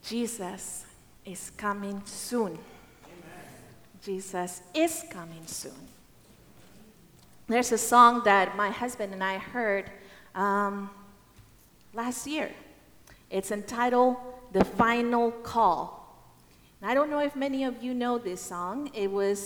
Jesus is coming soon. Jesus is coming soon. There's a song that my husband and I heard last year. It's entitled The Final Call. And I don't know if many of you know this song. It was,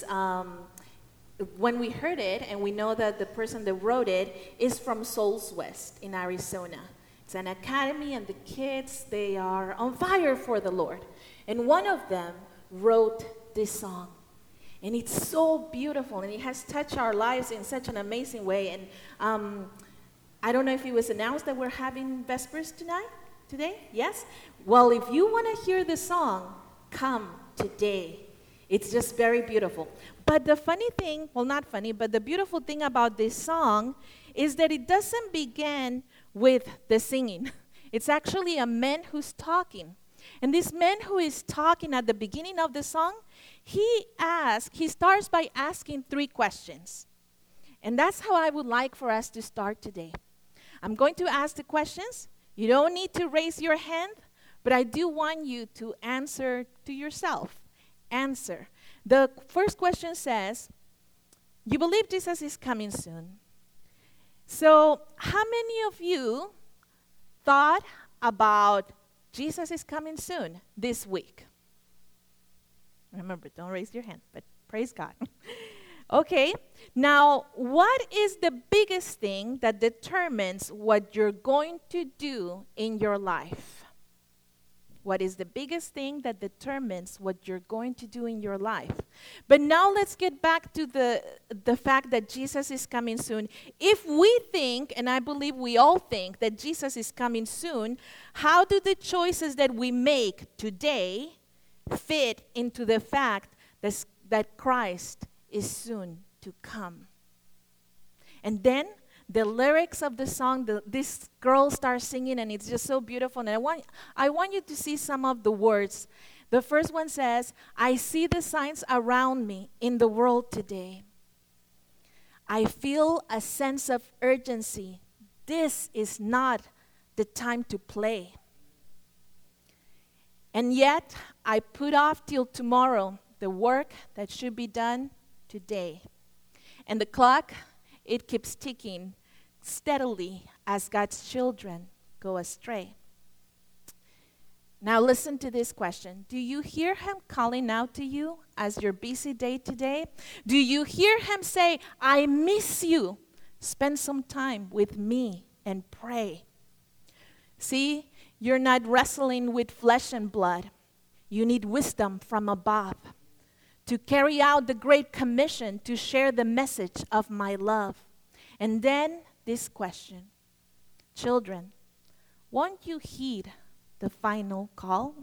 when we heard it, and we know that the person that wrote it is from Souls West in Arizona. It's an academy, and the kids, they are on fire for the Lord. And one of them wrote this song. And it's so beautiful, and it has touched our lives in such an amazing way. And I don't know if it was announced that we're having Vespers today? Yes? Well, if you want to hear the song, come today. It's just very beautiful. But the funny thing, well, not funny, but the beautiful thing about this song is that it doesn't begin with the singing. It's actually a man who's talking. And this man who is talking at the beginning of the song, he starts by asking 3 questions. And that's how I would like for us to start today. I'm going to ask the questions. You don't need to raise your hand, but I do want you to answer to yourself. Answer. The first question says, you believe Jesus is coming soon. So how many of you thought about Jesus is coming soon this week? Remember, don't raise your hand, but praise God. Okay, now what is the biggest thing that determines what you're going to do in your life? What is the biggest thing that determines what you're going to do in your life? But now let's get back to the fact that Jesus is coming soon. If we think, and I believe we all think, that Jesus is coming soon, how do the choices that we make today fit into the fact that Christ is soon to come? And then the lyrics of the song, this girl starts singing, and it's just so beautiful. And I want you to see some of the words. The first one says, I see the signs around me in the world today. I feel a sense of urgency. This is not the time to play. And yet, I put off till tomorrow the work that should be done today. And the clock, it keeps ticking steadily as God's children go astray. Now listen to this question. Do you hear him calling out to you as your busy day today? Do you hear him say, I miss you? Spend some time with me and pray. See, you're not wrestling with flesh and blood. You need wisdom from above to carry out the great commission to share the message of my love. And then this question. Children, won't you heed the final call?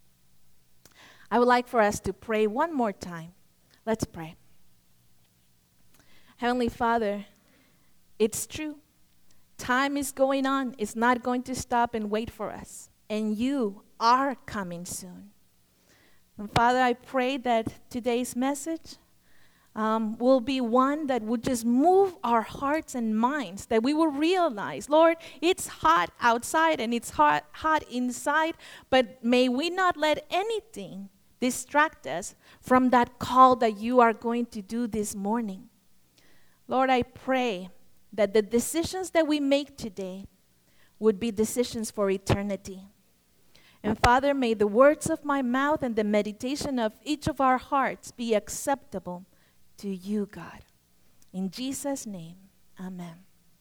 I would like for us to pray one more time. Let's pray. Heavenly Father, it's true. Time is going on. It's not going to stop and wait for us. And you are coming soon. And Father, I pray that today's message will be one that would just move our hearts and minds, that we will realize, Lord, it's hot outside and it's hot inside, but may we not let anything distract us from that call that you are going to do this morning. Lord, I pray that the decisions that we make today would be decisions for eternity. And Father, may the words of my mouth and the meditation of each of our hearts be acceptable to you, God. In Jesus' name, amen.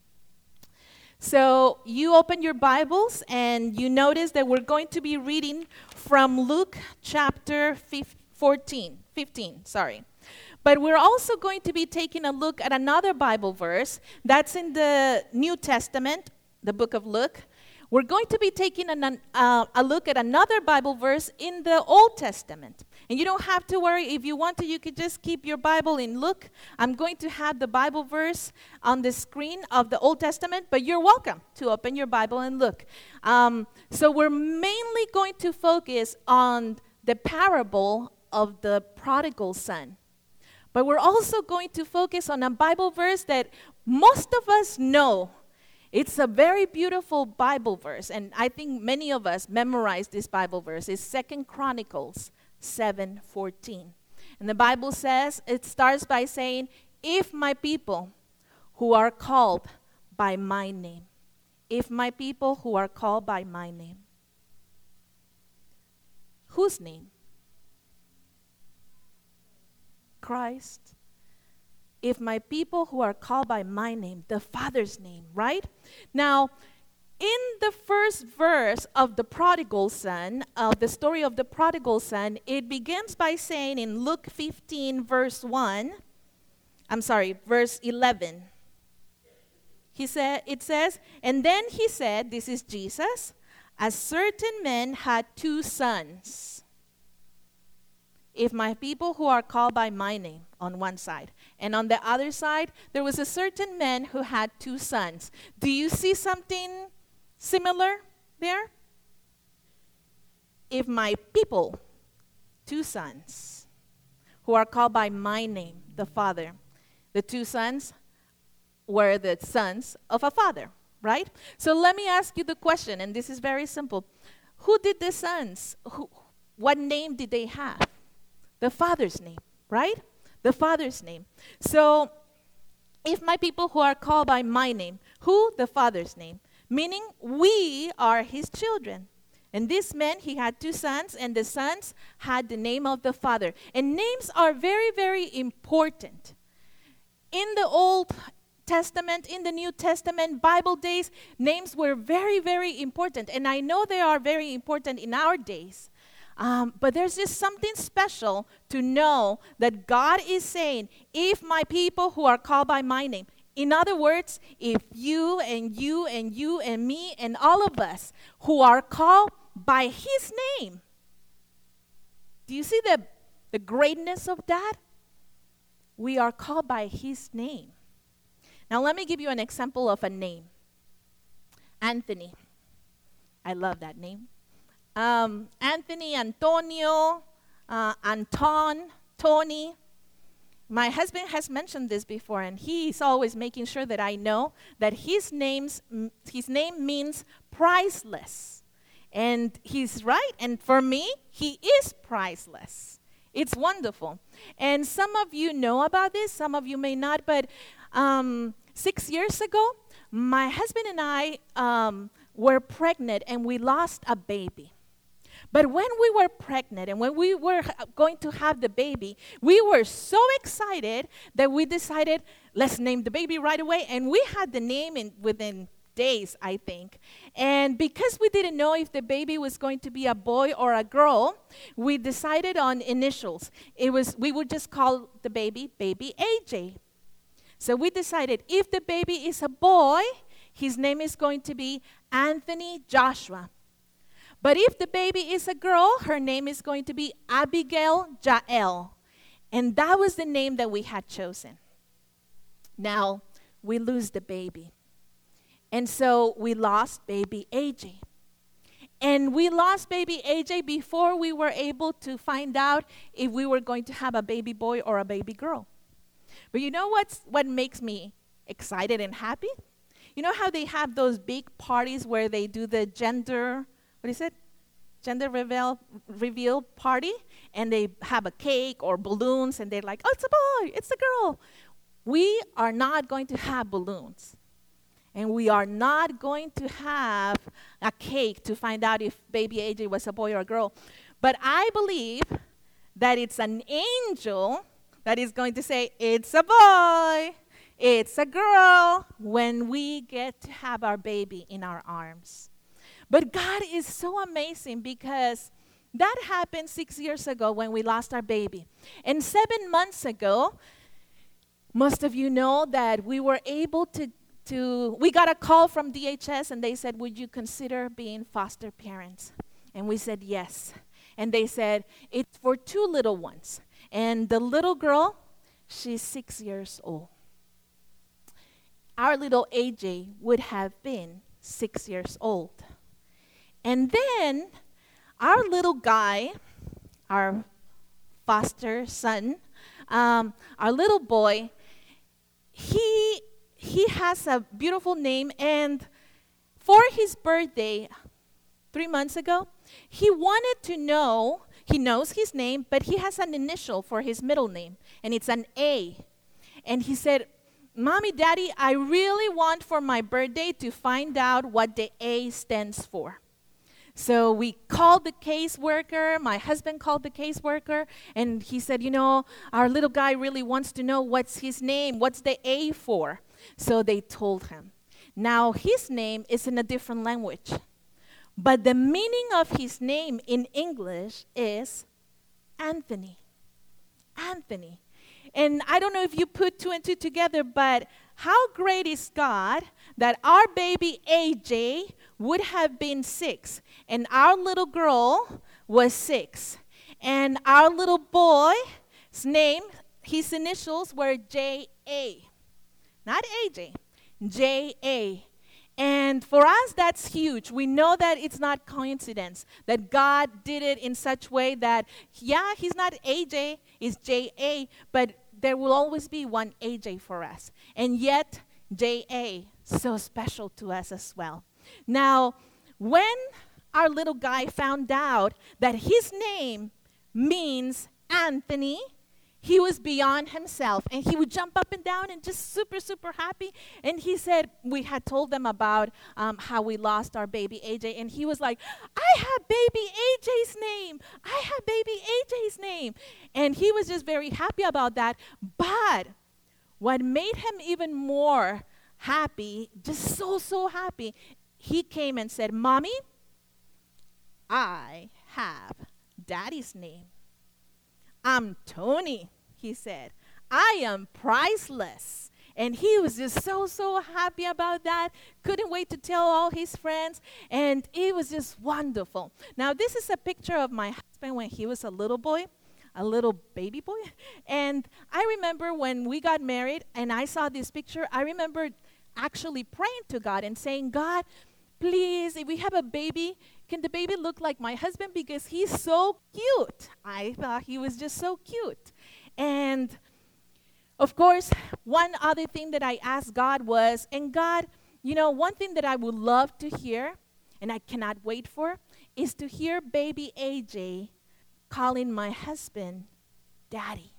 So you open your Bibles and you notice that we're going to be reading from Luke chapter 15. But we're also going to be taking a look at another Bible verse that's in the New Testament, the book of Luke. We're going to be taking a look at another Bible verse in the Old Testament. And you don't have to worry. If you want to, you could just keep your Bible in Luke. I'm going to have the Bible verse on the screen of the Old Testament, but you're welcome to open your Bible and look. So we're mainly going to focus on the parable of the prodigal son. But we're also going to focus on a Bible verse that most of us know. It's a very beautiful Bible verse, and I think many of us memorize this Bible verse. It's 2 Chronicles 7:14. And the Bible says, it starts by saying, if my people who are called by my name, if my people who are called by my name. Whose name? Christ. If my people who are called by my name, the Father's name, right? Now, in the first verse of the prodigal son, the story of the prodigal son, it begins by saying in Luke 15, verse 11. It says, and then he said, this is Jesus, a certain man had 2 sons. If my people who are called by my name, on one side. And on the other side, there was a certain man who had 2 sons. Do you see something similar there? If my people, 2 sons, who are called by my name, the Father, the 2 sons were the sons of a father, right? So let me ask you the question, and this is very simple. Who did the sons? What name did they have? The Father's name, right? The Father's name. So, if my people who are called by my name, who? The Father's name. Meaning, we are his children. And this man, he had 2 sons, and the sons had the name of the Father. And names are very, very important. In the Old Testament, in the New Testament, Bible days, names were very, very important. And I know they are very important in our days. But there's just something special to know that God is saying, if my people who are called by my name, in other words, if you and you and you and me and all of us who are called by his name, do you see the greatness of that? We are called by his name. Now let me give you an example of a name. Anthony. I love that name. Anthony, Antonio, Anton, Tony. My husband has mentioned this before, and he's always making sure that I know that his name means priceless. And he's right, and for me, he is priceless. It's wonderful. And some of you know about this, some of you may not, but 6 years ago, my husband and I were pregnant, and we lost a baby. But when we were pregnant and when we were going to have the baby, we were so excited that we decided, let's name the baby right away. And we had the name within days, I think. And because we didn't know if the baby was going to be a boy or a girl, we decided on initials. We would just call the baby AJ. So we decided if the baby is a boy, his name is going to be Anthony Joshua. But if the baby is a girl, her name is going to be Abigail Jael. And that was the name that we had chosen. Now, we lose the baby. And so we lost baby AJ. And we lost baby AJ before we were able to find out if we were going to have a baby boy or a baby girl. But you know what makes me excited and happy? You know how they have those big parties where they do the gender reveal party, and they have a cake or balloons, and they're like, oh, it's a boy, it's a girl. We are not going to have balloons, and we are not going to have a cake to find out if baby AJ was a boy or a girl. But I believe that it's an angel that is going to say, it's a boy, it's a girl, when we get to have our baby in our arms. But God is so amazing, because that happened 6 years ago when we lost our baby. And 7 months ago, most of you know that we were able we got a call from DHS, and they said, would you consider being foster parents? And we said yes. And they said, it's for 2 little ones. And the little girl, she's 6 years old. Our little AJ would have been 6 years old. And then our little guy, our foster son, our little boy, he he has a beautiful name, and for his birthday 3 months ago, he wanted to know, he knows his name, but he has an initial for his middle name, and it's an A. And he said, Mommy, Daddy, I really want for my birthday to find out what the A stands for. So we called the caseworker. My husband called the caseworker, and he said, our little guy really wants to know what's his name, what's the A for. So they told him. Now, his name is in a different language, but the meaning of his name in English is Anthony. Anthony. And I don't know if you put 2 and 2 together, but how great is God that our baby AJ would have been 6, and our little girl was 6. And our little boy's name, his initials were J.A. Not AJ, J.A. And for us, that's huge. We know that it's not coincidence, that God did it in such way that, he's not AJ, it's J.A., but there will always be one AJ for us. And yet, J.A., so special to us as well. Now, when our little guy found out that his name means Anthony, he was beyond himself, and he would jump up and down and just super, super happy. And he said, we had told them about how we lost our baby AJ, and he was like, I have baby AJ's name. I have baby AJ's name. And he was just very happy about that. But what made him even more happy, just so, so happy, he came and said, Mommy, I have Daddy's name. I'm Tony, he said. I am priceless. And he was just so, so happy about that. Couldn't wait to tell all his friends. And it was just wonderful. Now, this is a picture of my husband when he was a little boy, a little baby boy. And I remember when we got married and I saw this picture, I remember actually praying to God and saying, God, please, if we have a baby, can the baby look like my husband? Because he's so cute. I thought he was just so cute. And of course, one other thing that I asked God was, and God, one thing that I would love to hear, and I cannot wait for, is to hear baby AJ calling my husband Daddy.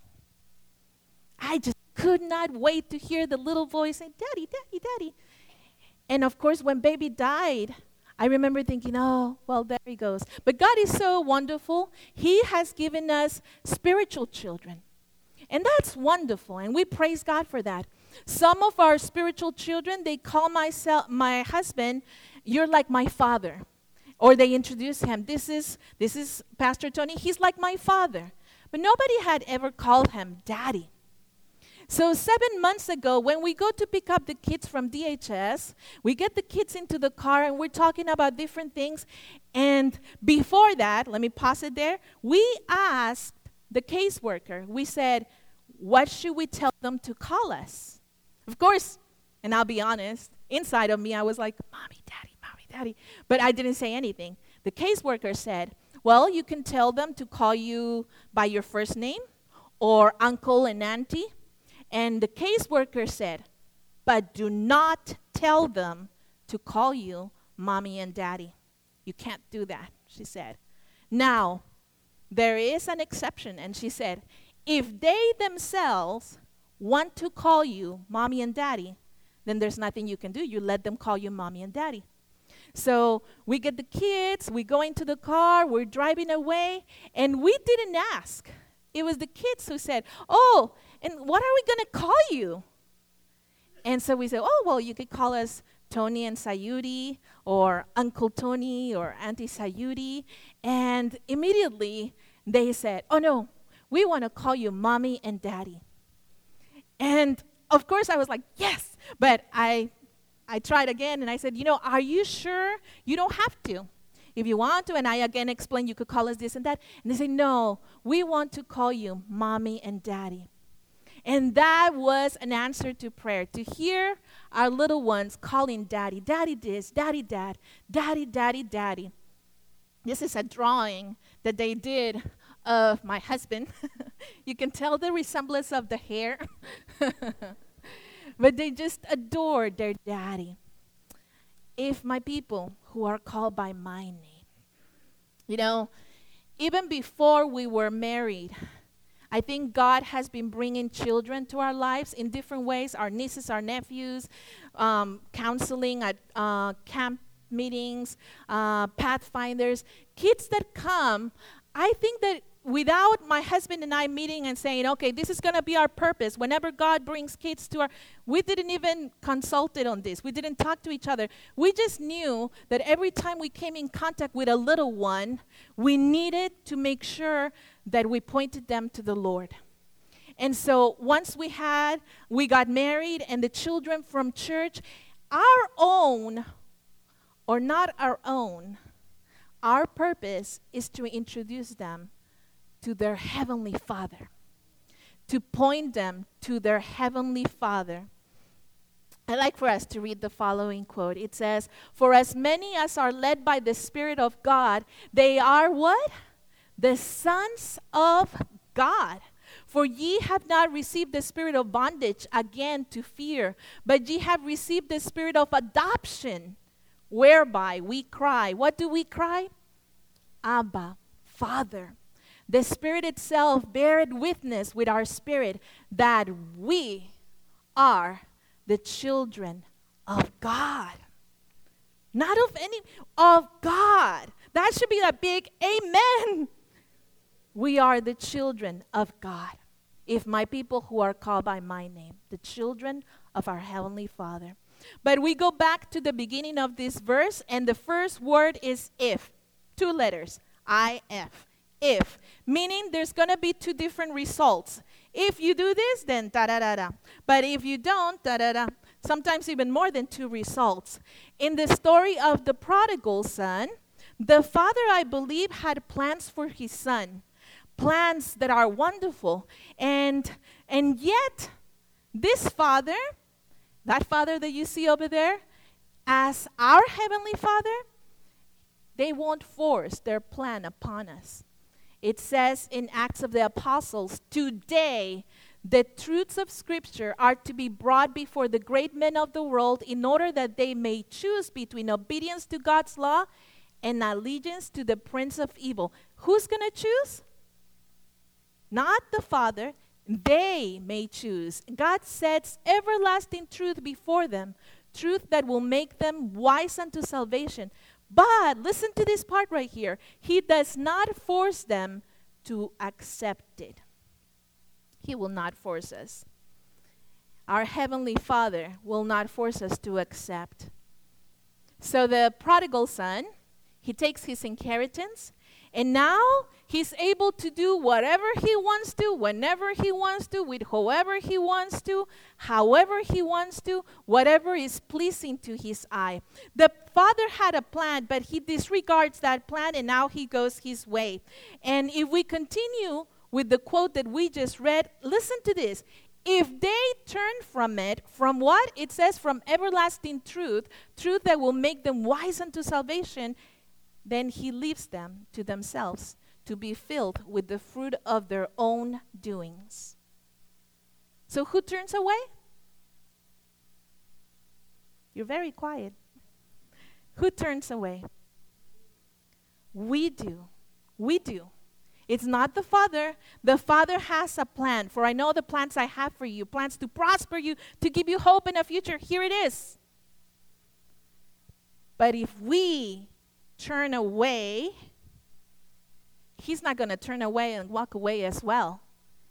I just could not wait to hear the little voice say, Daddy, Daddy, Daddy. And of course, when baby died, I remember thinking, oh, well, there he goes. But God is so wonderful. He has given us spiritual children. And that's wonderful, and we praise God for that. Some of our spiritual children, they call my husband, you're like my father. Or they introduce him, this is Pastor Tony, he's like my father. But nobody had ever called him Daddy. So 7 months ago, when we go to pick up the kids from DHS, we get the kids into the car and we're talking about different things. And before that, let me pause it there, we asked the caseworker, we said, what should we tell them to call us? Of course, and I'll be honest, inside of me I was like, Mommy, Daddy. But I didn't say anything. The caseworker said, well, you can tell them to call you by your first name or uncle and auntie. And the caseworker said, but do not tell them to call you Mommy and Daddy. You can't do that, she said. Now, there is an exception, and she said, if they themselves want to call you Mommy and Daddy, then there's nothing you can do. You let them call you Mommy and Daddy. So we get the kids, we go into the car, we're driving away, and we didn't ask. It was the kids who said, oh, and what are we going to call you? And so we said, oh, well, you could call us Tony and Sayuri, or Uncle Tony, or Auntie Sayuri. And immediately they said, oh, no, we want to call you Mommy and Daddy. And of course I was like, yes, but I tried again, and I said, are you sure? You don't have to. If you want to, and I again explained, you could call us this and that. And they said, no, we want to call you Mommy and Daddy. And that was an answer to prayer, to hear our little ones calling Daddy, Daddy this, Daddy that, Daddy, Daddy, Daddy. This is a drawing that they did of my husband. You can tell the resemblance of the hair. but they just adore their daddy. If my people who are called by my name, you know, even before we were married, I think God has been bringing children to our lives in different ways, our nieces, our nephews, counseling at camp meetings, pathfinders, kids that come. I think that without my husband and I meeting and saying, okay, this is going to be our purpose, whenever God brings kids to our, we didn't even consult it on this. We didn't talk to each other. We just knew that every time we came in contact with a little one, we needed to make sure that we pointed them to the Lord. And so once we got married and the children from church, our own or not our own, our purpose is to introduce them to their Heavenly Father, to point them to their Heavenly Father. I'd like for us to read the following quote. It says, "For as many as are led by the Spirit of God, they are" what? "The sons of God. For ye have not received the spirit of bondage again to fear, but ye have received the spirit of adoption, whereby we cry." What do we cry? "Abba, Father." The Spirit itself beareth witness with our spirit that we are the children of God. Not of any, of God. That should be a big amen. We are the children of God. If my people who are called by my name, the children of our Heavenly Father. But we go back to the beginning of this verse, and the first word is if. 2 letters, I-F. If, meaning there's going to be 2 different results. If you do this, then da-da-da-da. But if you don't, da-da-da. Sometimes even more than 2 results. In the story of the prodigal son, the father, I believe, had plans for his son. Plans that are wonderful. And yet, this father, that father that you see over there, as our Heavenly Father, they won't force their plan upon us. It says in Acts of the Apostles, "Today the truths of Scripture are to be brought before the great men of the world in order that they may choose between obedience to God's law and allegiance to the prince of evil." Who's going to choose? Not the Father. They may choose. God sets everlasting truth before them, truth that will make them wise unto salvation. But listen to this part right here. He does not force them to accept it. He will not force us. Our Heavenly Father will not force us to accept. So the prodigal son, he takes his inheritance, and now he's able to do whatever he wants to, whenever he wants to, with whoever he wants to, however he wants to, whatever is pleasing to his eye. The father had a plan, but he disregards that plan, and now he goes his way. And if we continue with the quote that we just read, listen to this. If they turn from it, from what? It says from everlasting truth, truth that will make them wise unto salvation, then he leaves them to themselves to be filled with the fruit of their own doings. So who turns away? You're very quiet. Who turns away? We do. We do. It's not the Father. The Father has a plan. "For I know the plans I have for you, plans to prosper you, to give you hope in a future." Here it is. But if we turn away, he's not going to turn away and walk away as well.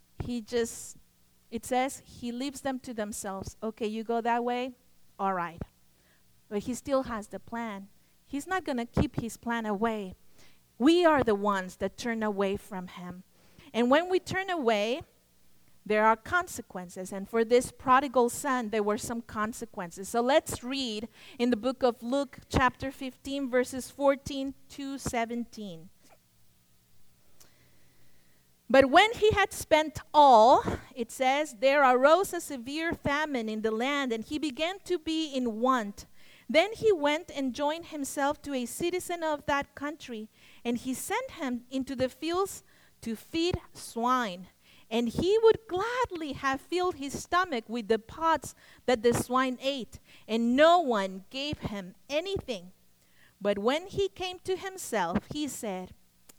It says he leaves them to themselves. Okay, you go that way? All right. But he still has the plan. He's not going to keep his plan away. We are the ones that turn away from him. And when we turn away, there are consequences. And for this prodigal son, there were some consequences. So let's read in the book of Luke, chapter 15, verses 14 to 17. "But when he had spent all," it says, "there arose a severe famine in the land, and he began to be in want. Then he went and joined himself to a citizen of that country, and he sent him into the fields to feed swine. and he would gladly have filled his stomach with the pods that the swine ate, and no one gave him anything. But when he came to himself, he said,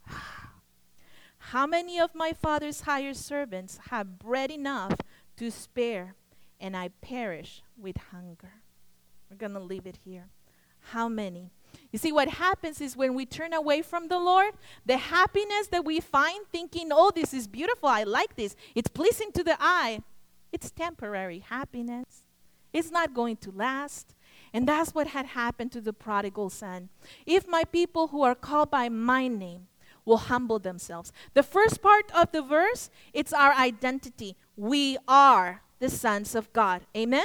how many of my father's hired servants have bread enough to spare, and I perish with hunger? We're going to leave it here. How many? You see, what happens is when we turn away from the Lord, the happiness that we find thinking, oh, this is beautiful, I like this, it's pleasing to the eye, it's temporary happiness. It's not going to last. And that's what had happened to the prodigal son. If my people who are called by my name will humble themselves. The first part of the verse, it's our identity. We are the sons of God. Amen?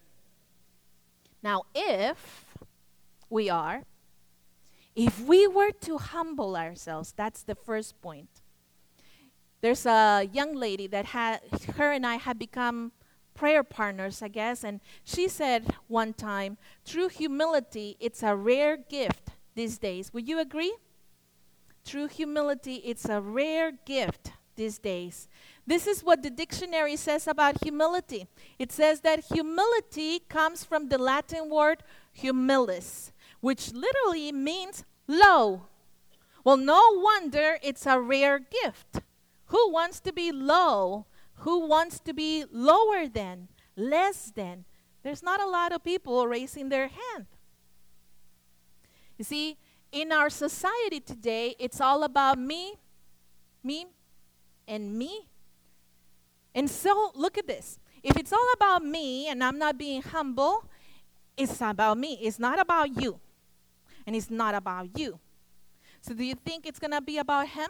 Now, if we were to humble ourselves, that's the first point. There's a young lady that her and I have become prayer partners, I guess, and she said one time, true humility, it's a rare gift these days. Would you agree? True humility, it's a rare gift these days. This is what the dictionary says about humility. It says that humility comes from the Latin word humilis, which literally means low. Well, no wonder it's a rare gift. Who wants to be low? Who wants to be lower than, less than? There's not a lot of people raising their hand. You see, in our society today, it's all about me, and me. And so, look at this. If it's all about me and I'm not being humble, it's about me. It's not about you. And it's not about you. So do you think it's going to be about him?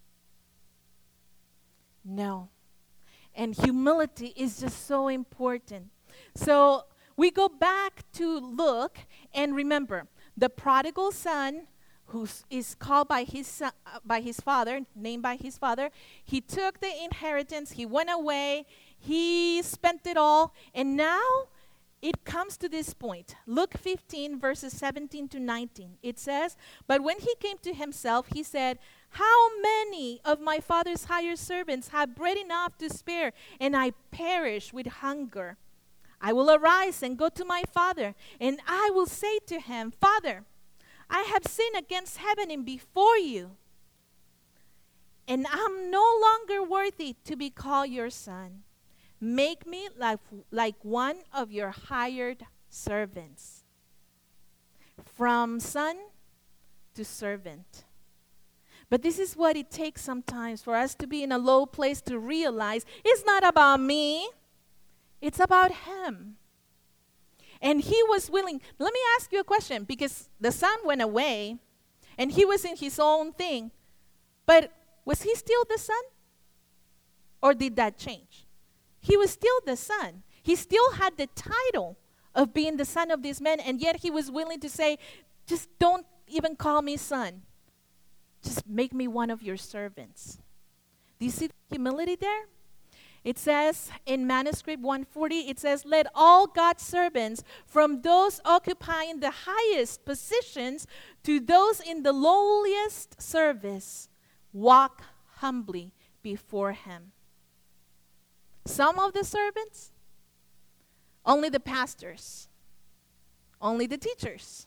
No. And humility is just so important. So we go back to look and remember, the prodigal son who is called by his father, named by his father, he took the inheritance, he went away, he spent it all, and now it comes to this point. Luke 15, verses 17 to 19. It says, but when he came to himself, he said, how many of my father's hired servants have bread enough to spare, and I perish with hunger? I will arise and go to my father, and I will say to him, Father, I have sinned against heaven and before you, and I'm no longer worthy to be called your son. Make me like one of your hired servants. From son to servant. But this is what it takes sometimes for us to be in a low place to realize it's not about me, it's about him. And he was willing. Let me ask you a question, because the son went away and he was in his own thing. But was he still the son? Or did that change? He was still the son. He still had the title of being the son of this man, and yet he was willing to say, just don't even call me son. Just make me one of your servants. Do you see the humility there? It says in manuscript 140, it says, let all God's servants, from those occupying the highest positions to those in the lowliest service, walk humbly before him. Some of the servants, only the pastors, only the teachers.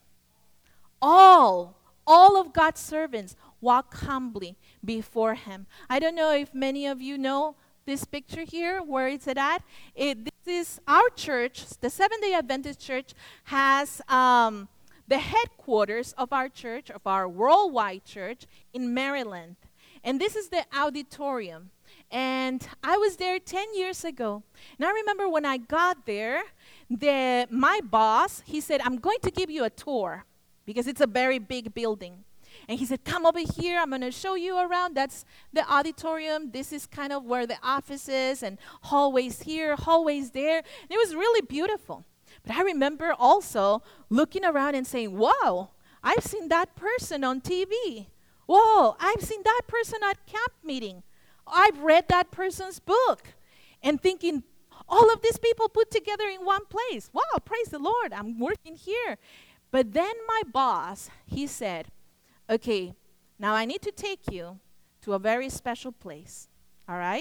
All of God's servants walk humbly before him. I don't know if many of you know this picture here, where is it at? This is our church, the Seventh-day Adventist Church, has the headquarters of our church, of our worldwide church, in Maryland. And this is the auditorium. And I was there 10 years ago. And I remember when I got there, my boss, he said, I'm going to give you a tour, because it's a very big building. And he said, come over here, I'm going to show you around. That's the auditorium. This is kind of where the office is, and hallways here, hallways there. And it was really beautiful. But I remember also looking around and saying, whoa, I've seen that person on TV. Whoa, I've seen that person at camp meeting. I've read that person's book. And thinking, all of these people put together in one place. Wow, praise the Lord, I'm working here. But then my boss, he said, okay, now I need to take you to a very special place, all right?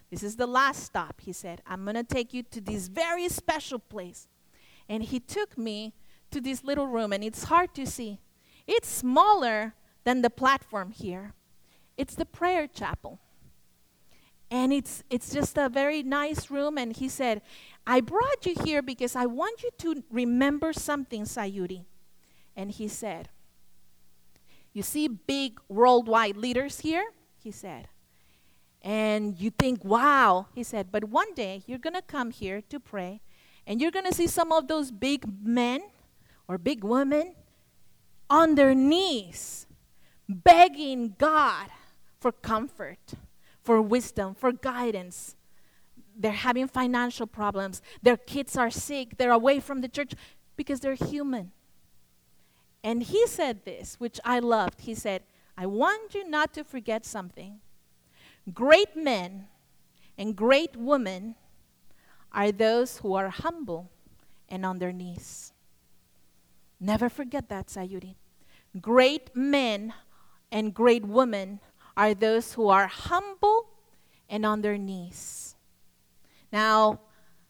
This is the last stop, he said. I'm going to take you to this very special place. And he took me to this little room, and it's hard to see. It's smaller than the platform here. It's the prayer chapel. And it's just a very nice room. And he said, I brought you here because I want you to remember something, Sayuri. And he said, you see big worldwide leaders here? He said. And you think, wow. He said, but one day you're going to come here to pray. And you're going to see some of those big men or big women on their knees begging God for comfort, for wisdom, for guidance. They're having financial problems. Their kids are sick. They're away from the church because they're human. And he said this, which I loved. He said, I want you not to forget something. Great men and great women are those who are humble and on their knees. Never forget that, Sayuri. Great men and great women are those who are humble and on their knees. Now,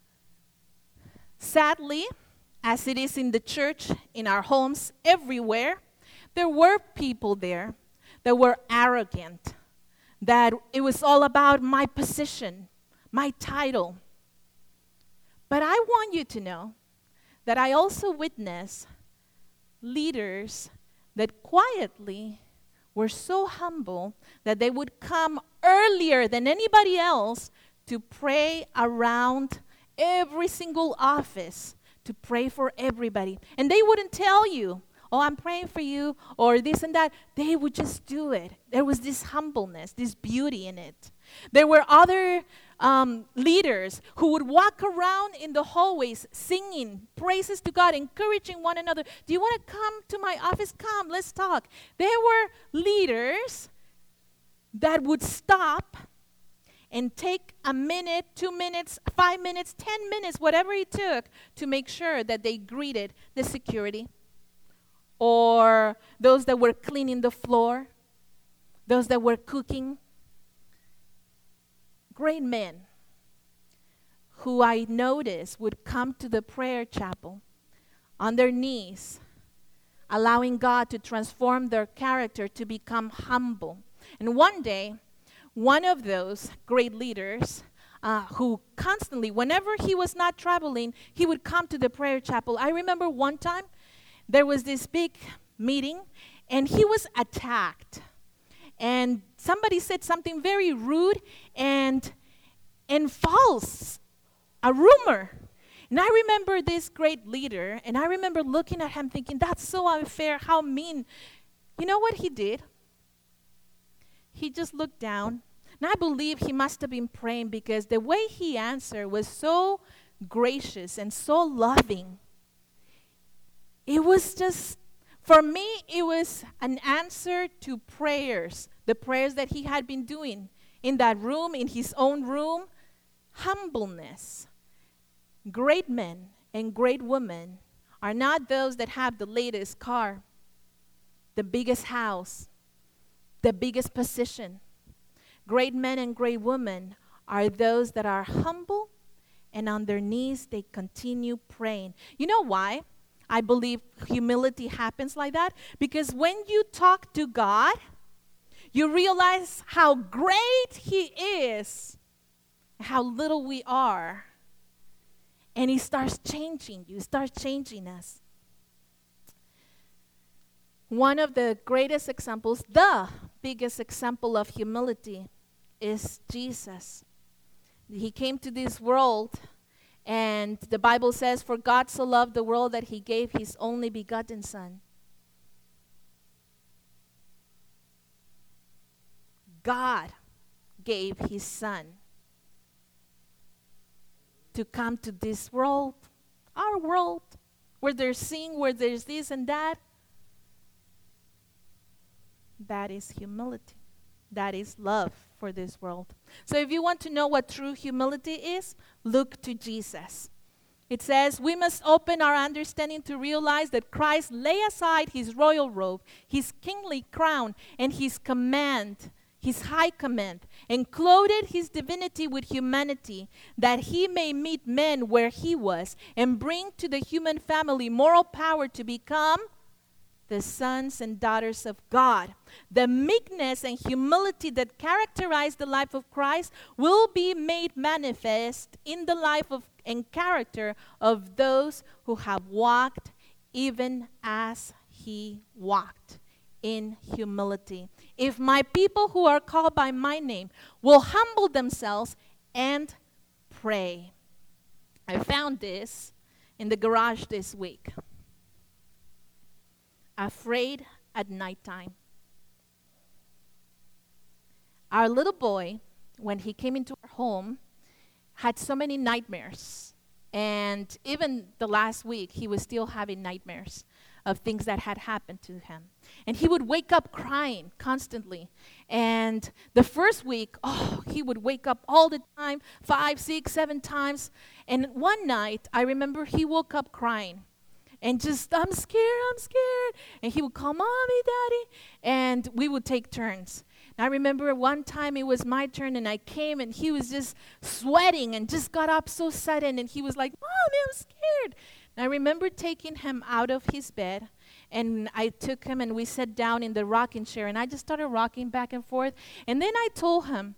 sadly, as it is in the church, in our homes, everywhere, there were people there that were arrogant, that it was all about my position, my title. But I want you to know that I also witnessed leaders that quietly were so humble that they would come earlier than anybody else to pray around every single office, to pray for everybody. And they wouldn't tell you, oh, I'm praying for you, or this and that. They would just do it. There was this humbleness, this beauty in it. There were other leaders who would walk around in the hallways singing praises to God, encouraging one another. Do you want to come to my office? Come, let's talk. There were leaders that would stop and take a minute, 2 minutes, 5 minutes, 10 minutes, whatever it took to make sure that they greeted the security or those that were cleaning the floor, those that were cooking. Great men who I noticed would come to the prayer chapel on their knees, allowing God to transform their character to become humble. And one day, one of those great leaders who constantly, whenever he was not traveling, he would come to the prayer chapel. I remember one time there was this big meeting and he was attacked. And somebody said something very rude and false, a rumor. And I remember this great leader, and I remember looking at him thinking, that's so unfair, how mean. You know what he did? He just looked down, and I believe he must have been praying because the way he answered was so gracious and so loving. It was just, for me, it was an answer to prayers, the prayers that he had been doing in that room, in his own room. Humbleness. Great men and great women are not those that have the latest car, the biggest house, the biggest position. Great men and great women are those that are humble and on their knees they continue praying. You know why I believe humility happens like that? Because when you talk to God, you realize how great He is, how little we are. And He starts changing you, starts changing us. One of the greatest examples, the biggest example of humility is Jesus. He came to this world, and the Bible says, for God so loved the world that He gave His only begotten Son. God gave His Son to come to this world, our world, where there's sin, where there's this and that. That is humility. That is love for this world. So if you want to know what true humility is, look to Jesus. It says, we must open our understanding to realize that Christ lay aside His royal robe, His kingly crown, and His command, his high command, and clothed his divinity with humanity, that he may meet men where he was, and bring to the human family moral power to become the sons and daughters of God. The meekness and humility that characterize the life of Christ will be made manifest in the life of and character of those who have walked even as he walked, in humility. If my people who are called by my name will humble themselves and pray. I found this in the garage this week. Afraid at nighttime. Our little boy, when he came into our home, had so many nightmares. And even the last week, he was still having nightmares of things that had happened to him. And he would wake up crying constantly. And the first week, he would wake up all the time, 5, 6, 7 times. And one night, I remember he woke up crying. And just, I'm scared. And he would call, Mommy, Daddy. And we would take turns. And I remember one time it was my turn, and I came, and he was just sweating and just got up so sudden. And he was like, Mommy, I'm scared. And I remember taking him out of his bed, and I took him, and we sat down in the rocking chair, and I just started rocking back and forth. And then I told him,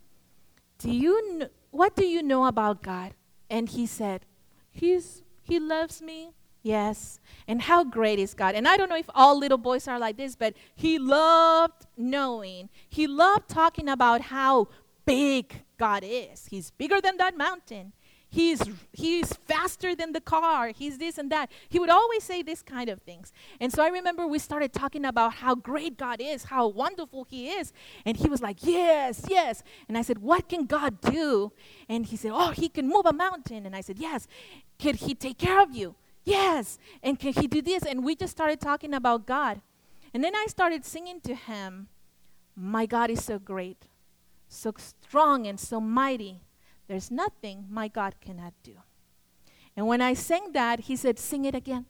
what do you know about God? And he said, He loves me. Yes. And how great is God? And I don't know if all little boys are like this, but he loved knowing. He loved talking about how big God is. He's bigger than that mountain. He's faster than the car. He's this and that. He would always say this kind of things. And so I remember we started talking about how great God is, how wonderful he is. And he was like, yes. And I said, what can God do? And he said, he can move a mountain. And I said, yes. Could he take care of you? Yes. And can he do this? And we just started talking about God. And then I started singing to him, my God is so great, so strong and so mighty. There's nothing my God cannot do. And when I sang that, he said, sing it again.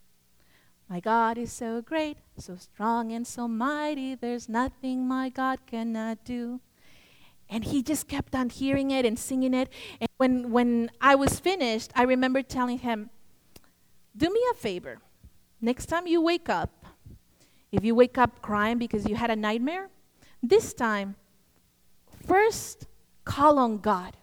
My God is so great, so strong and so mighty. There's nothing my God cannot do. And he just kept on hearing it and singing it. And when I was finished, I remember telling him, do me a favor. Next time you wake up, if you wake up crying because you had a nightmare, this time, first call on God.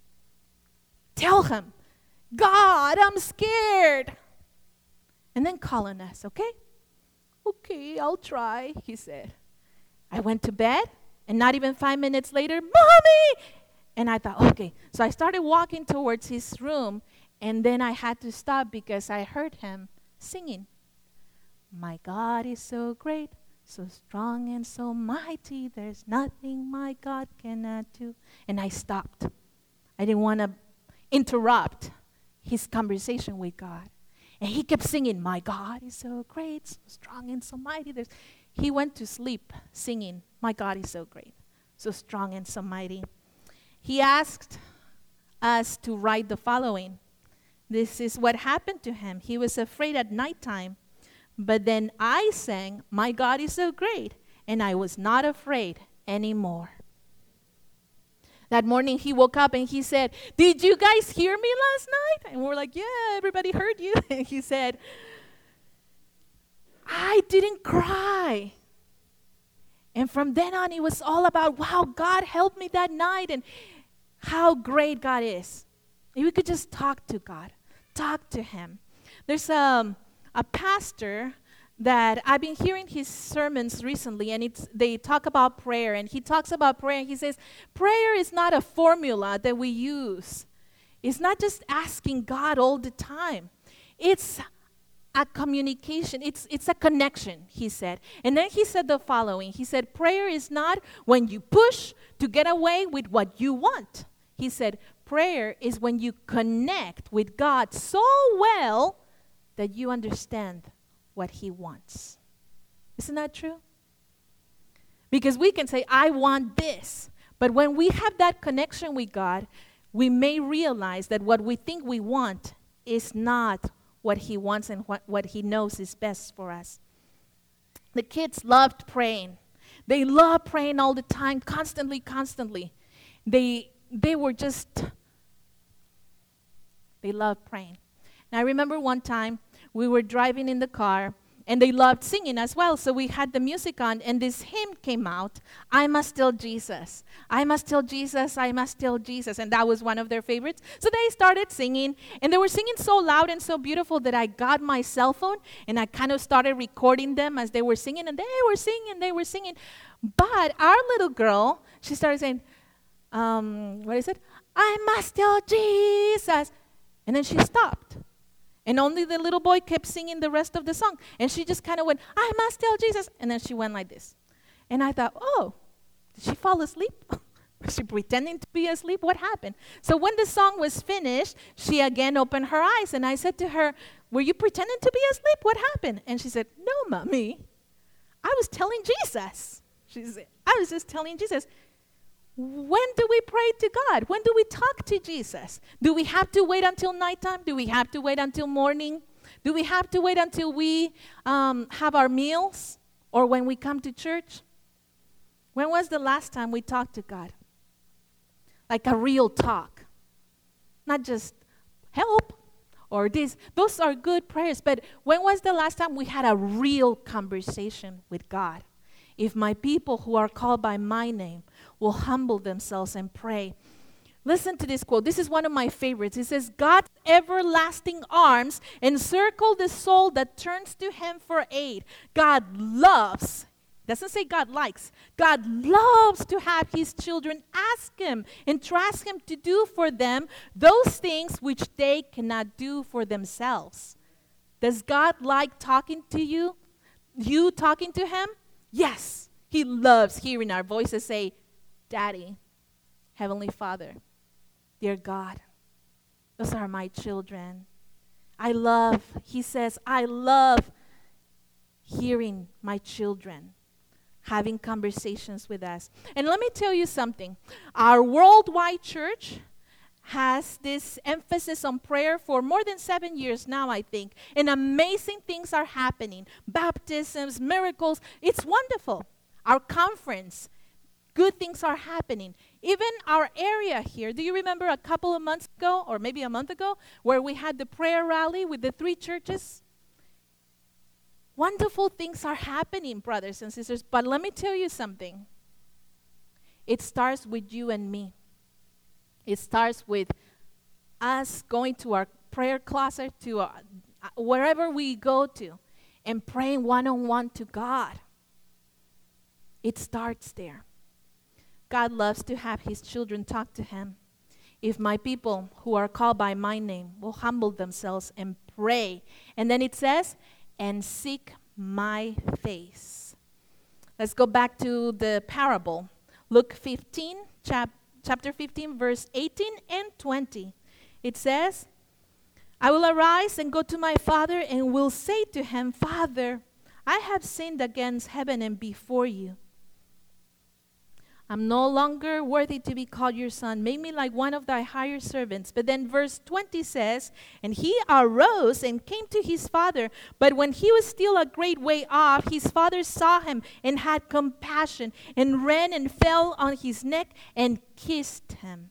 Tell him, God, I'm scared. And then call on us, okay? Okay, I'll try, he said. I went to bed, and not even 5 minutes later, Mommy! And I thought, okay. So I started walking towards his room, and then I had to stop because I heard him singing. My God is so great, so strong and so mighty. There's nothing my God cannot do. And I stopped. I didn't want to interrupt his conversation with God. And he kept singing, my God is so great, so strong and so mighty. He went to sleep singing, my God is so great, so strong and so mighty. He asked us to write the following. This is what happened to him. He was afraid at nighttime, but then I sang, my God is so great, and I was not afraid anymore. That morning he woke up and he said, did you guys hear me last night? And we're like, yeah, everybody heard you. And he said, I didn't cry. And from then on, it was all about, wow, God helped me that night and how great God is. If we could just talk to God. Talk to him. There's a pastor that I've been hearing his sermons recently, and they talk about prayer, and he talks about prayer, and he says, prayer is not a formula that we use. It's not just asking God all the time. It's a communication. It's a connection, he said. And then he said the following. He said, prayer is not when you push to get away with what you want. He said, prayer is when you connect with God so well that you understand what he wants. Isn't that true? Because we can say, I want this. But when we have that connection with God, we may realize that what we think we want is not what he wants and what he knows is best for us. The kids loved praying. They love praying all the time, constantly. They were just, they love praying. And I remember one time we were driving in the car, and they loved singing as well. So we had the music on, and this hymn came out, I Must Tell Jesus. I must tell Jesus, I must tell Jesus. And that was one of their favorites. So they started singing, and they were singing so loud and so beautiful that I got my cell phone, and I kind of started recording them as they were singing, and they were singing. But our little girl, she started saying, what is it? I must tell Jesus. And then she stopped. And only the little boy kept singing the rest of the song. And she just kind of went, I must tell Jesus. And then she went like this. And I thought, oh, did she fall asleep? Was she pretending to be asleep? What happened? So when the song was finished, she again opened her eyes. And I said to her, were you pretending to be asleep? What happened? And she said, no, Mommy. I was telling Jesus. She said, I was just telling Jesus. When do we pray to God? When do we talk to Jesus? Do we have to wait until nighttime? Do we have to wait until morning? Do we have to wait until we have our meals or when we come to church? When was the last time we talked to God? Like a real talk. Not just help or this. Those are good prayers, but when was the last time we had a real conversation with God? If my people who are called by my name will humble themselves and pray. Listen to this quote. This is one of my favorites. It says, God's everlasting arms encircle the soul that turns to him for aid. God loves, doesn't say God likes, God loves to have his children ask him and trust him to do for them those things which they cannot do for themselves. Does God like talking to you? You talking to him? Yes. He loves hearing our voices say, Daddy, Heavenly Father, dear God, those are my children. He says, I love hearing my children having conversations with us. And let me tell you something. Our worldwide church has this emphasis on prayer for more than 7 years now, I think. And amazing things are happening. Baptisms, miracles. It's wonderful. Our conference, good things are happening. Even our area here, do you remember a couple of months ago, or maybe a month ago, where we had the prayer rally with the 3 churches? Wonderful things are happening, brothers and sisters. But let me tell you something. It starts with you and me. It starts with us going to our prayer closet, to wherever we go to, and praying one-on-one to God. It starts there. God loves to have his children talk to him. If my people who are called by my name will humble themselves and pray. And then it says, and seek my face. Let's go back to the parable. Luke 15, chapter 15, verse 18 and 20. It says, I will arise and go to my father and will say to him, Father, I have sinned against heaven and before you. I'm no longer worthy to be called your son. Make me like one of thy hired servants. But then verse 20 says, and he arose and came to his father. But when he was still a great way off, his father saw him and had compassion and ran and fell on his neck and kissed him.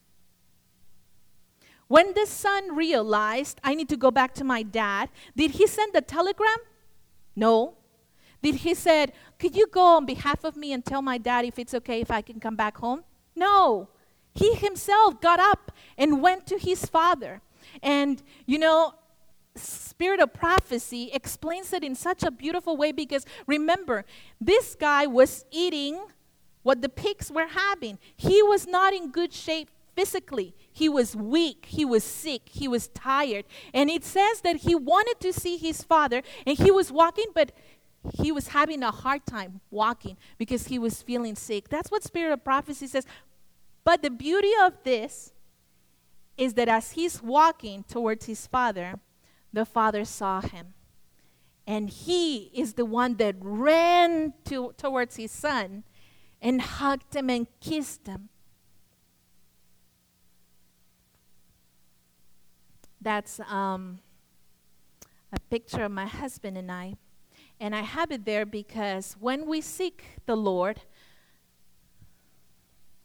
When the son realized, I need to go back to my dad, did he send a telegram? No. Did he said, could you go on behalf of me and tell my dad if it's okay if I can come back home? No. He himself got up and went to his father. And, Spirit of Prophecy explains it in such a beautiful way because, remember, this guy was eating what the pigs were having. He was not in good shape physically. He was weak. He was sick. He was tired. And it says that he wanted to see his father, and he was walking, but he was having a hard time walking because he was feeling sick. That's what Spirit of Prophecy says. But the beauty of this is that as he's walking towards his father, the father saw him. And he is the one that ran towards his son and hugged him and kissed him. That's a picture of my husband and I. And I have it there because when we seek the Lord,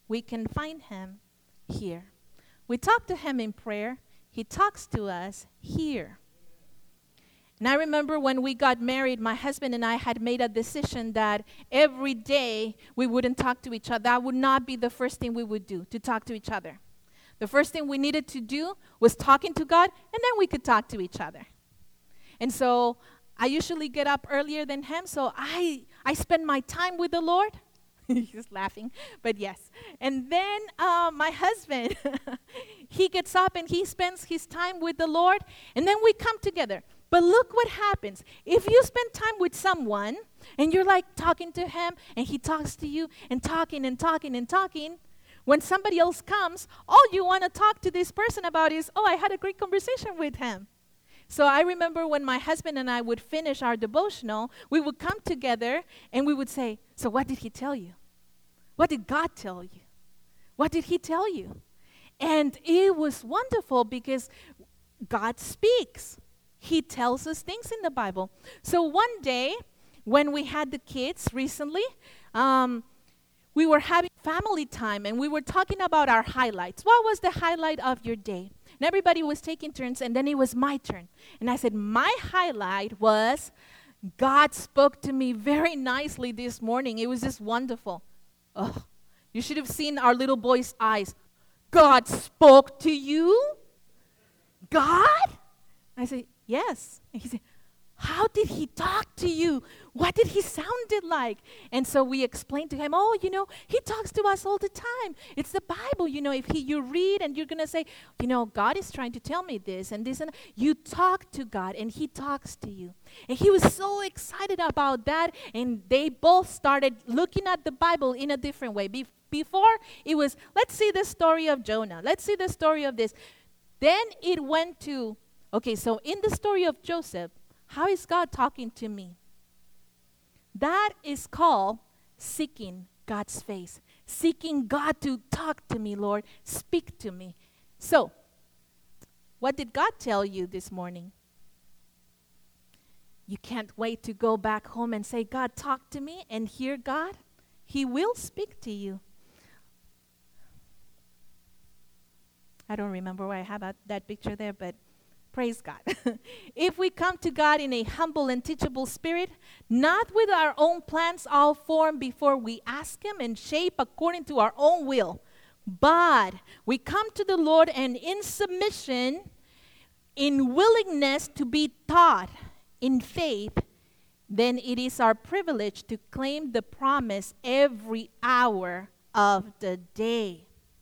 we can find him here. We talk to him in prayer. He talks to us here. And I remember when we got married, my husband and I had made a decision that every day we wouldn't talk to each other. That would not be the first thing we would do, to talk to each other. The first thing we needed to do was talking to God, and then we could talk to each other. And so I usually get up earlier than him, so I spend my time with the Lord. He's laughing, but yes. And then my husband, he gets up and he spends his time with the Lord, and then we come together. But look what happens. If you spend time with someone and you're like talking to him and he talks to you and talking and talking and talking, when somebody else comes, all you want to talk to this person about is, oh, I had a great conversation with him. So I remember when my husband and I would finish our devotional, we would come together and we would say, so what did he tell you? What did God tell you? What did he tell you? And it was wonderful because God speaks. He tells us things in the Bible. So one day, when we had the kids recently, we were having family time, and we were talking about our highlights. What was the highlight of your day? And everybody was taking turns, and then it was my turn. And I said, my highlight was God spoke to me very nicely this morning. It was just wonderful. Oh, you should have seen our little boy's eyes. God spoke to you? God? I said, yes. And he said, how did he talk to you? What did he sounded like? And so we explained to him, oh, he talks to us all the time. It's the Bible, if you read and you're going to say, God is trying to tell me this and this, and you talk to God and he talks to you. And he was so excited about that, and they both started looking at the Bible in a different way. Before, it was, let's see the story of Jonah. Let's see the story of this. Then it went to, okay, so in the story of Joseph, how is God talking to me? That is called seeking God's face. Seeking God to talk to me, Lord. Speak to me. So, what did God tell you this morning? You can't wait to go back home and say, God, talk to me, and hear God. He will speak to you. I don't remember where I have that picture there, but praise God. If we come to God in a humble and teachable spirit, not with our own plans all formed before we ask him and shape according to our own will, but we come to the Lord and in submission, in willingness to be taught in faith, then it is our privilege to claim the promise every hour of the day.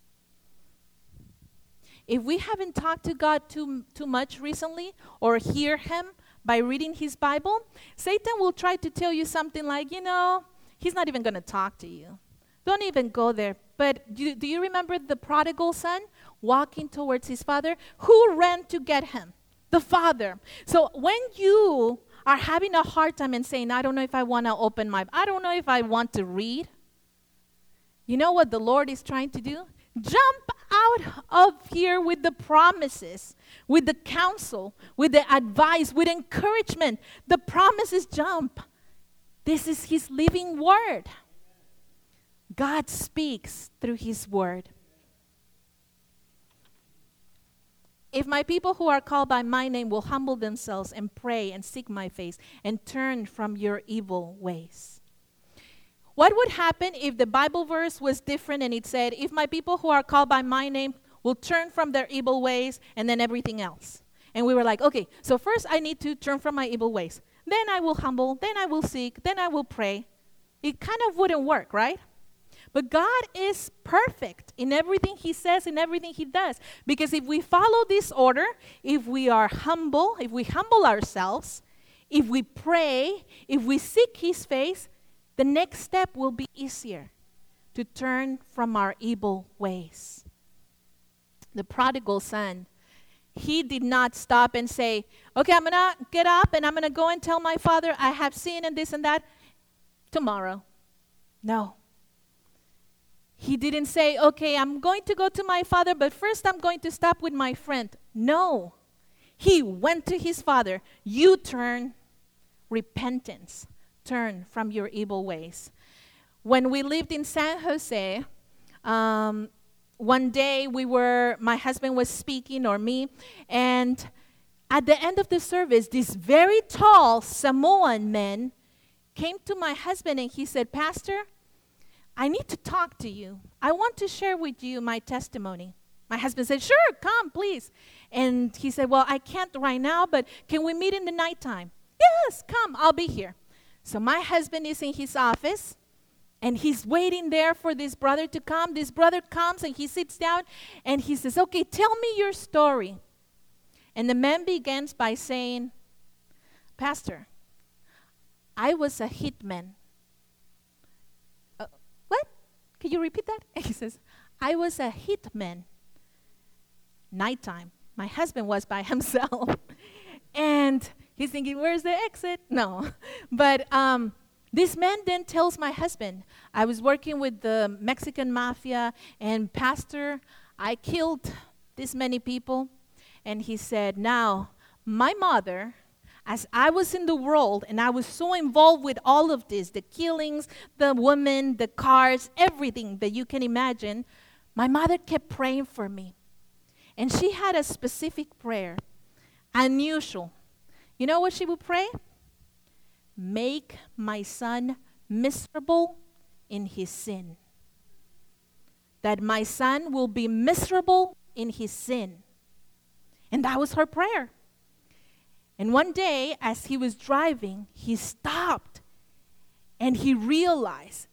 If we haven't talked to God too much recently or hear him by reading his Bible, Satan will try to tell you something like, he's not even going to talk to you. Don't even go there. But do you remember the prodigal son walking towards his father? Who ran to get him? The father. So when you are having a hard time and saying, I don't know if I want to I don't know if I want to read, you know what the Lord is trying to do? Jump out of here with the promises, with the counsel, with the advice, with encouragement. The promises jump. This is his living word. God speaks through his word. If my people who are called by my name will humble themselves and pray and seek my face and turn from your evil ways. What would happen if the Bible verse was different and it said, if my people who are called by my name will turn from their evil ways, and then everything else? And we were like, okay, so first I need to turn from my evil ways. Then I will humble, then I will seek, then I will pray. It kind of wouldn't work, right? But God is perfect in everything he says, in everything he does. Because if we follow this order, if we are humble, if we humble ourselves, if we pray, if we seek his face, the next step will be easier, to turn from our evil ways. The prodigal son, he did not stop and say, okay, I'm going to get up and I'm going to go and tell my father I have sinned and this and that tomorrow. No. He didn't say, okay, I'm going to go to my father, but first I'm going to stop with my friend. No. He went to his father. You turn, repentance. Turn from your evil ways. When we lived in San Jose, One day my husband was speaking, or me, and at the end of the service, this very tall Samoan man came to my husband and he said, "Pastor, I need to talk to you. I want to share with you my testimony." My husband said, "Sure, come, please." And he said, "Well, I can't right now, but can we meet in the nighttime?" "Yes, come, I'll be here." So my husband is in his office, and he's waiting there for this brother to come. This brother comes, and he sits down, and he says, "Okay, tell me your story." And the man begins by saying, "Pastor, I was a hitman." What? Can you repeat that? And he says, "I was a hitman." Nighttime. My husband was by himself. And he's thinking, where's the exit? No. But this man then tells my husband, "I was working with the Mexican mafia, and Pastor, I killed this many people." And he said, "Now, my mother, as I was in the world, and I was so involved with all of this, the killings, the women, the cars, everything that you can imagine, my mother kept praying for me. And she had a specific prayer, unusual. You know what she would pray? Make my son miserable in his sin. That my son will be miserable in his sin." And that was her prayer. And one day, as he was driving, he stopped and he realized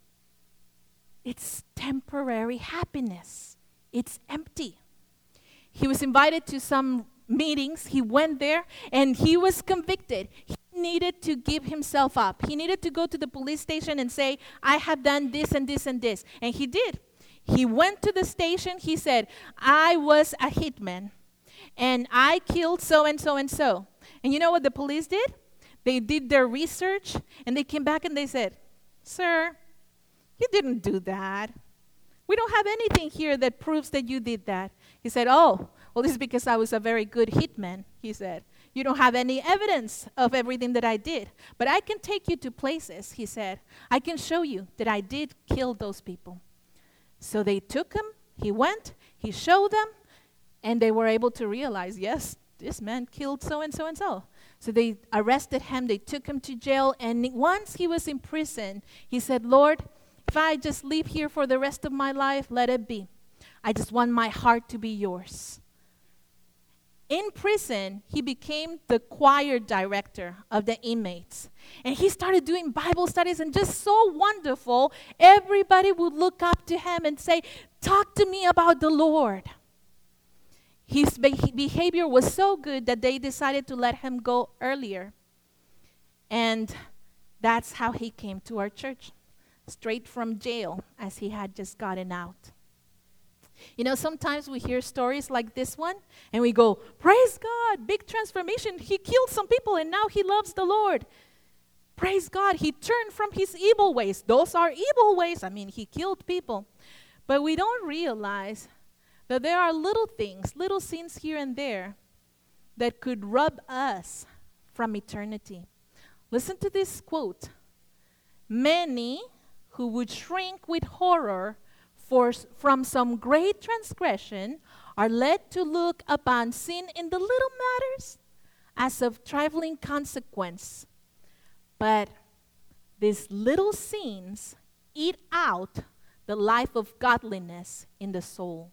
it's temporary happiness. It's empty. He was invited to some meetings. He went there and he was convicted. He needed to give himself up. He needed to go to the police station and say, "I have done this and this and this." And he did. He went to the station. He said, "I was a hitman and I killed so and so and so." And you know what the police did? They did their research and they came back and they said, "Sir, you didn't do that. We don't have anything here that proves that you did that." He said, "Oh, well, this is because I was a very good hitman," he said. "You don't have any evidence of everything that I did. But I can take you to places," he said. "I can show you that I did kill those people." So they took him. He went. He showed them. And they were able to realize, yes, this man killed so and so and so. So they arrested him. They took him to jail. And once he was in prison, he said, "Lord, if I just live here for the rest of my life, let it be. I just want my heart to be yours." In prison, he became the choir director of the inmates. And he started doing Bible studies, and just so wonderful, everybody would look up to him and say, "Talk to me about the Lord." His behavior was so good that they decided to let him go earlier. And that's how he came to our church, straight from jail, as he had just gotten out. You know, sometimes we hear stories like this one, and we go, "Praise God, big transformation. He killed some people, and now he loves the Lord. Praise God, he turned from his evil ways." Those are evil ways. I mean, he killed people. But we don't realize that there are little things, little sins here and there that could rob us from eternity. Listen to this quote. "Many who would shrink with horror from some great transgression are led to look upon sin in the little matters as of trifling consequence. But these little sins eat out the life of godliness in the soul."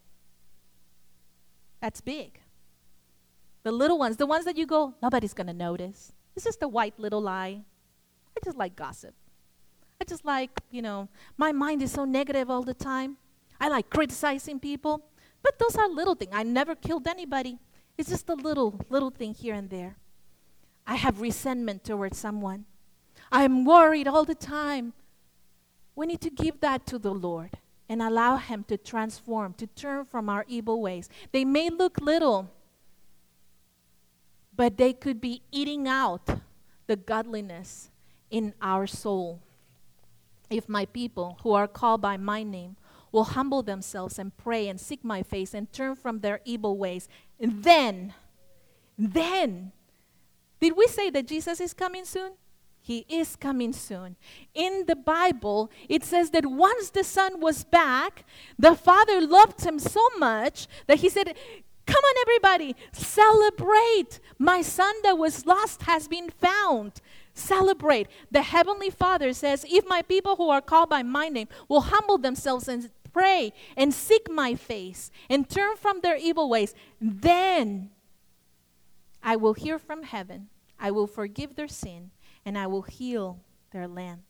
That's big. The little ones, the ones that you go, nobody's going to notice. It's just a white little lie. I just like gossip. I just like, my mind is so negative all the time. I like criticizing people. But those are little things. I never killed anybody. It's just a little thing here and there. I have resentment towards someone. I'm worried all the time. We need to give that to the Lord and allow him to transform, to turn from our evil ways. They may look little, but they could be eating out the godliness in our soul. If my people who are called by my name will humble themselves and pray and seek my face and turn from their evil ways, and then, did we say that Jesus is coming soon? He is coming soon. In the Bible, it says that once the Son was back, the Father loved him so much that he said, come on, everybody, celebrate. My son that was lost has been found. Celebrate. The Heavenly Father says, if my people who are called by my name will humble themselves and pray and seek my face and turn from their evil ways, then I will hear from heaven. I will forgive their sin, and I will heal their land.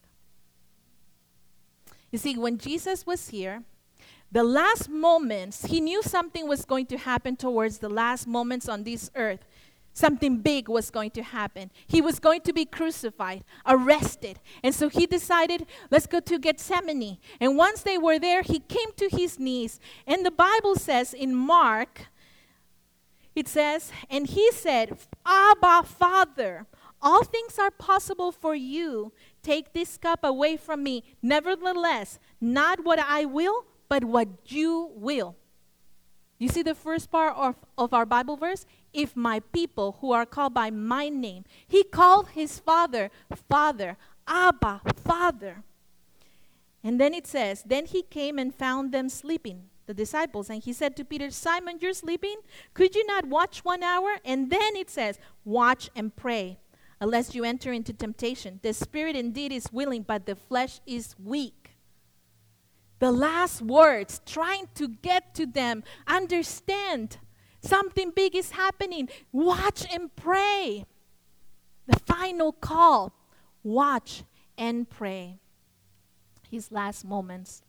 You see, when Jesus was here, the last moments, he knew something was going to happen towards the last moments on this earth. Something big was going to happen. He was going to be crucified, arrested. And so he decided, let's go to Gethsemane. And once they were there, he came to his knees. And the Bible says in Mark, it says, and he said, Abba, Father, all things are possible for you. Take this cup away from me. Nevertheless, not what I will, but what you will. You see the first part of our Bible verse? If my people who are called by my name. He called his Father, Father, Abba, Father. And then it says, then he came and found them sleeping, the disciples. And he said to Peter, Simon, you're sleeping? Could you not watch 1 hour? And then it says, watch and pray, unless you enter into temptation. The spirit indeed is willing, but the flesh is weak. The last words, trying to get to them, understand something big is happening. Watch and pray. The final call, watch and pray. His last moments.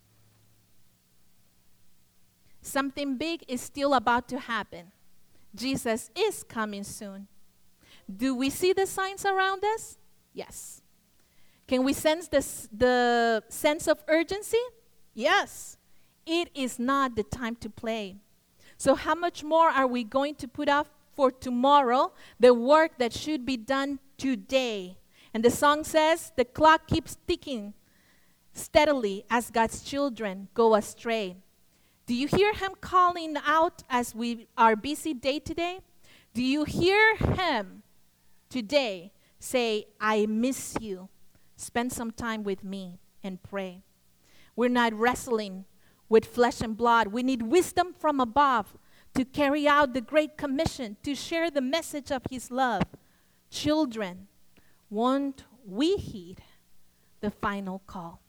Something big is still about to happen. Jesus is coming soon. Do we see the signs around us? Yes. Can we sense the sense of urgency? Yes. It is not the time to play. So how much more are we going to put off for tomorrow the work that should be done today? And the song says, the clock keeps ticking steadily as God's children go astray. Do you hear him calling out as we are busy day to day? Do you hear him today say, I miss you. Spend some time with me and pray. We're not wrestling with flesh and blood. We need wisdom from above to carry out the Great Commission, to share the message of his love. Children, won't we heed the final call?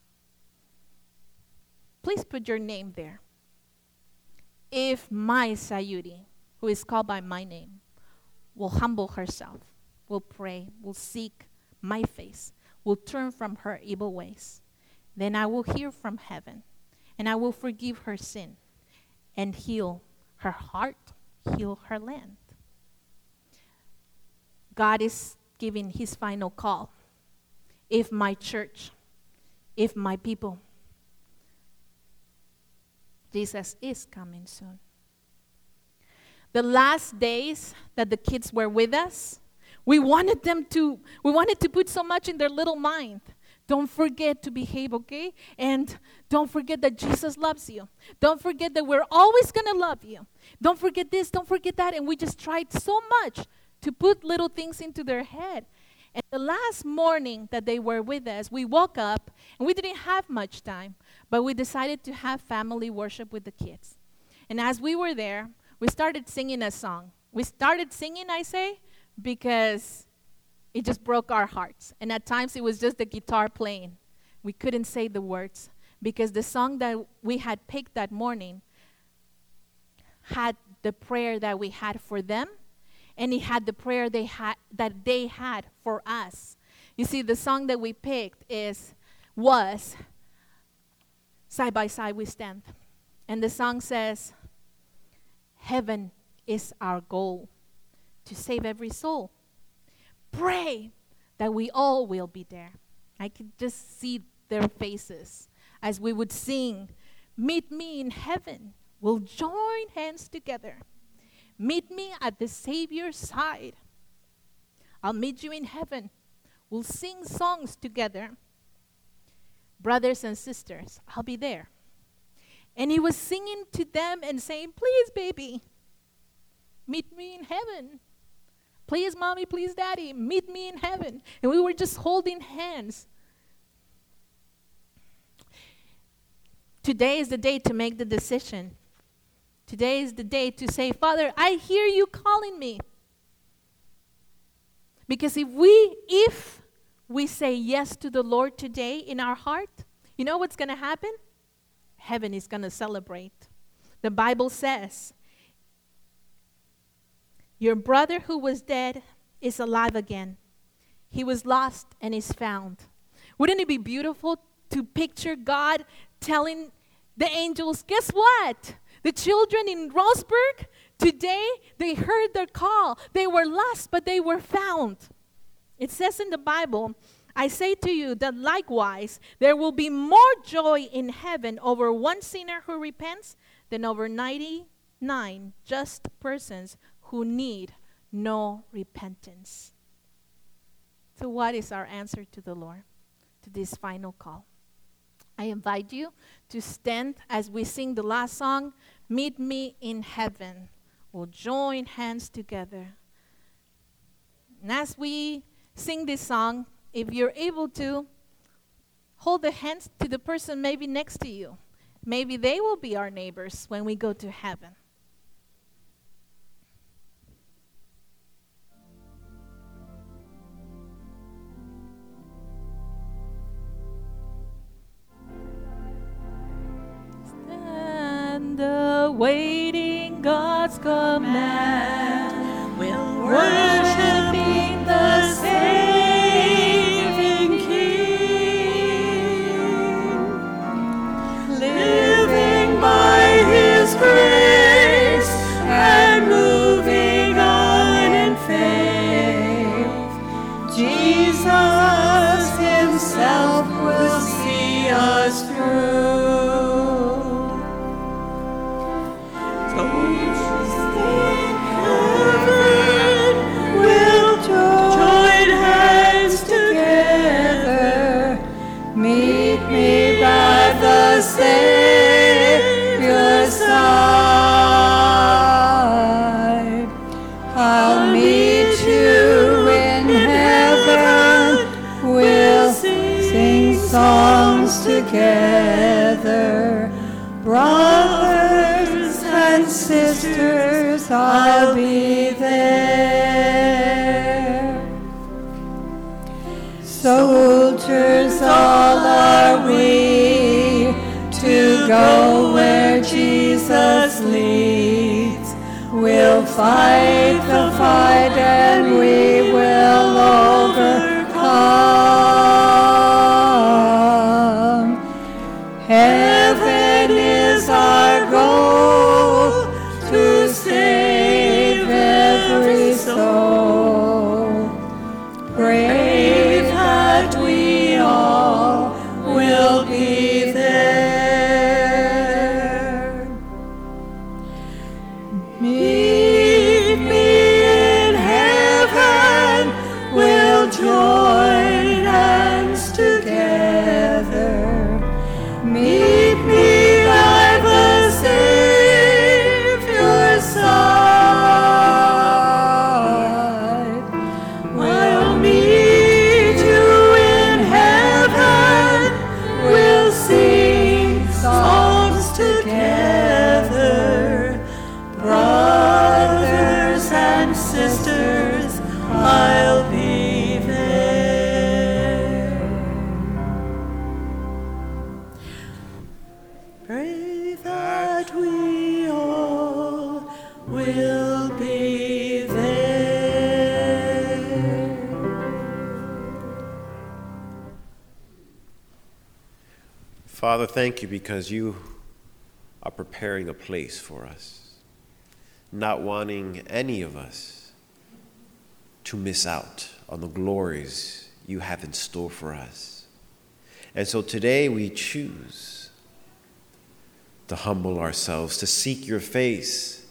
Please put your name there. If my Sayuri, who is called by my name, will humble herself, will pray, will seek my face, will turn from her evil ways, then I will hear from heaven, and I will forgive her sin and heal her heart, heal her land. God is giving his final call. If my church, if my people, Jesus is coming soon. The last days that the kids were with us, we wanted to put so much in their little mind. Don't forget to behave, okay? And don't forget that Jesus loves you. Don't forget that we're always going to love you. Don't forget this, don't forget that. And we just tried so much to put little things into their head. And the last morning that they were with us, we woke up, and we didn't have much time, but we decided to have family worship with the kids. And as we were there, we started singing a song. We started singing, I say, because it just broke our hearts. And at times it was just the guitar playing. We couldn't say the words because the song that we had picked that morning had the prayer that we had for them, and it had the prayer that they had for us. You see, the song that we picked was Side by Side We Stand. And the song says, heaven is our goal, to save every soul. Pray that we all will be there. I could just see their faces as we would sing, meet me in heaven. We'll join hands together. Meet me at the Savior's side. I'll meet you in heaven. We'll sing songs together. Brothers and sisters, I'll be there. And he was singing to them and saying, please, baby, meet me in heaven. please, mommy, please, daddy, meet me in heaven. And we were just holding hands. Today is the day to make the decision. Today is the day to say, Father, I hear you calling me. Because if we say yes to the Lord today in our heart, you know what's going to happen? Heaven is going to celebrate. The Bible says, your brother who was dead is alive again. He was lost and is found. Wouldn't it be beautiful to picture God telling the angels, guess what? The children in Roseburg, today they heard their call. They were lost, but they were found. It says in the Bible, I say to you that likewise there will be more joy in heaven over one sinner who repents than over 99 just persons who need no repentance. So what is our answer to the Lord, to this final call? I invite you to stand as we sing the last song, Meet Me in Heaven. We'll join hands together. And as we sing this song, if you're able to, hold the hands to the person maybe next to you. Maybe they will be our neighbors when we go to heaven. Stand awaiting God's command. We'll worshiping the saving King, living by His grace and moving on in faith. Jesus Himself will see us through. Savior's side, I'll meet you in heaven. We'll sing songs together. Brothers and sisters, I'll be there. Soldiers all are we, to go where Jesus leads. We'll fight the fight and we will overcome. Heaven is our goal, to save every soul. Pray that we all will be there. Join hands together. Meet me by the Savior's side. We'll meet you in heaven. We'll sing songs together. Brothers and sisters, I'll be Father, thank you because you are preparing a place for us, not wanting any of us to miss out on the glories you have in store for us. And so today we choose to humble ourselves, to seek your face,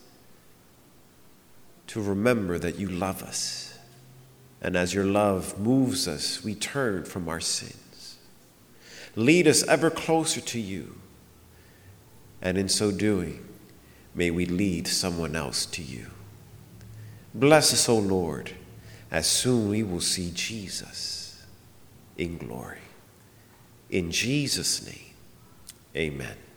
to remember that you love us. And as your love moves us, we turn from our sins. Lead us ever closer to you. And in so doing, may we lead someone else to you. Bless us, O Lord, as soon we will see Jesus in glory. In Jesus' name, amen.